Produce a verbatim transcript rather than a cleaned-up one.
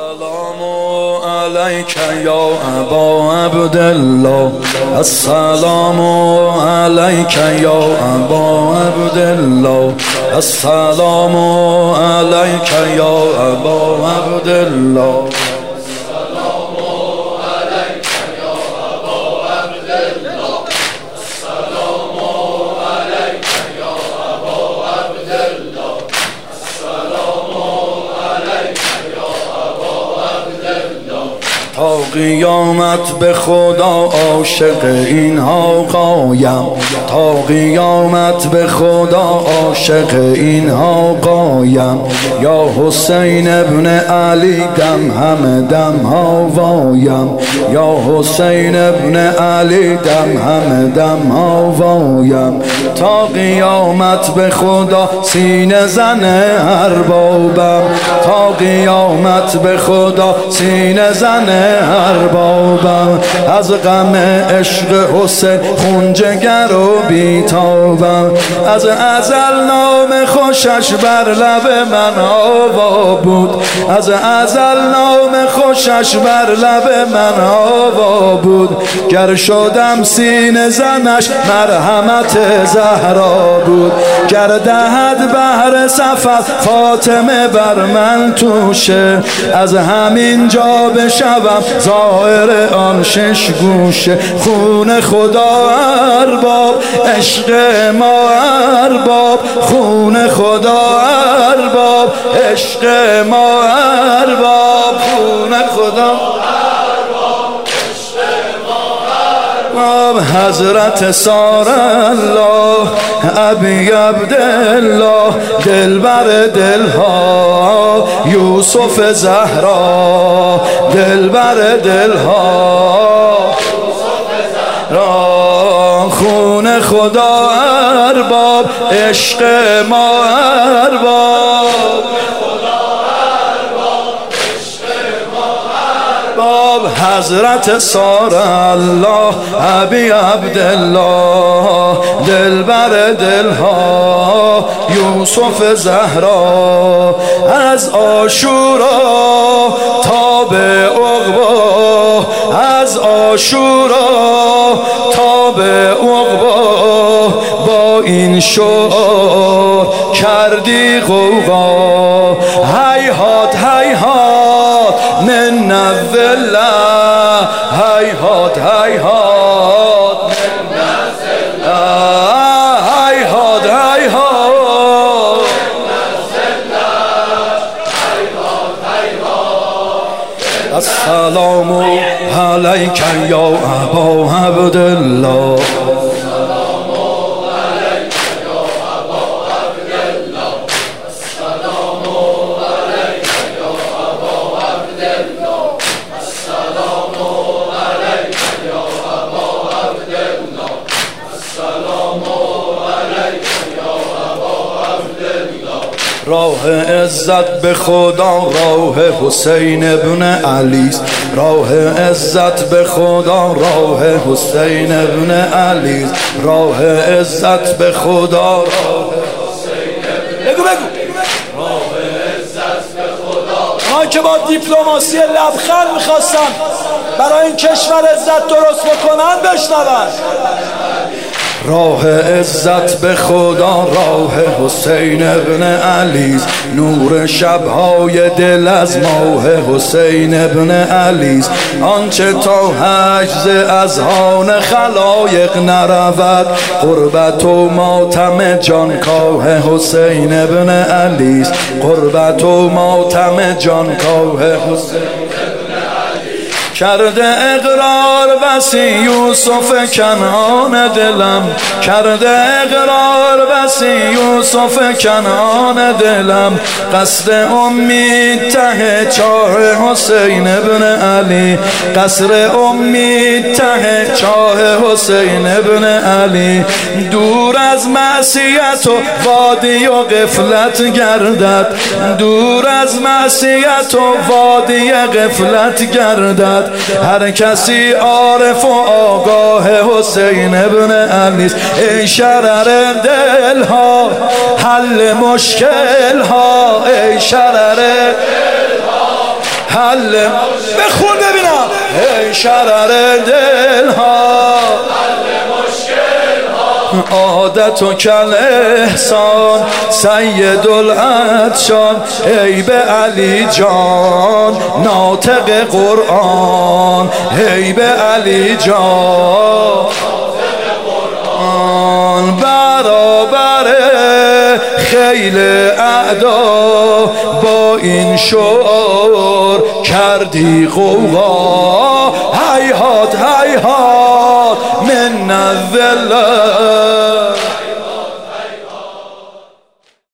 السلام علیک یا ابا عبدالله، السلام علیک یا ابا عبدالله، السلام علیک یا ابا عبدالله. تا قیامت به خدا عاشق اینها قایم، تا قیامت به خدا عاشق اینها قایم. یا حسین ابن علی دم همه دم ها وایم، یا حسین ابن علی دم همه دم ها وایم. تا قیامت به خدا سینه زن اربابم، تا قیامت به خدا سینه زن اربابم. از غم عشق حسین خون جگر و بیتابم. از ازل نام خوشش بر لب من آوا بود، از ازل نام خوشش بر لب من آوا بود. گر شدم سینه زنش مرحمت زهرا بود، گر دهد بهر سفر فاطمه بر من توشه. از همین جا بشوم ظاهر آن شش گوشه. خون خدا ارباب عشق ما ارباب، خون خدا ارباب عشق ما ارباب، خون خدا حضرت سار الله ابی عبدالله، دلبر دلها یوسف زهرا، دلبر دلها را. خون خدا ارباب عشق ما ارباب، حضرت سار الله ابی عبدالله، دلبر دلها یوسف زهرا. از عاشورا تا به عقبا، از عاشورا تا به عقبا، با این شعر کردی غوغا. هیهات هیهات من الظله، هیهات هیهات من الظله، هیهات هیهات من الظله. السلام علیک یا ابا عبدالله، راه عزت به خدا راه حسین ابن علی، راه عزت به خدا راه حسین ابن علی، راه عزت به خدا راه حسین ابن بگو بگو راه عزت به خدا. ما که با دیپلماسی لبخند میخواستن برای این کشور عزت درست بکنن بشنون. راه عزت به خدا راه حسین ابن علی، نور شبهای دل از ماه حسین ابن علی. آنچه تا حجز اذهان خلایق نرود، قربت و ماتم جانکاه حسین ابن علی، قربت و ماتم جانکاه حسین. کرده اقرار بسی یوسف کنعان دلم، کرده اقرار بسی یوسف کنعان دلم. قصد امید ته چاه حسین ابن علی، قصر امید ته چاه حسین ابن علی. دور از معصیت و وادی و غفلت گردد، دور از معصیت و وادی غفلت گردد. هر کسی عارف و آگاه حسین ابن علی. ای شرر دل ها حل مشکل ها، ای شرر حل بخون ببینم ای شرر دل ها عادت و کل احسان سید العطشان ای به علی جان ناطق قرآن ای به علی جان برابر خیل اعدا با این شعر کردی قوقا هیهات هیهات من الذل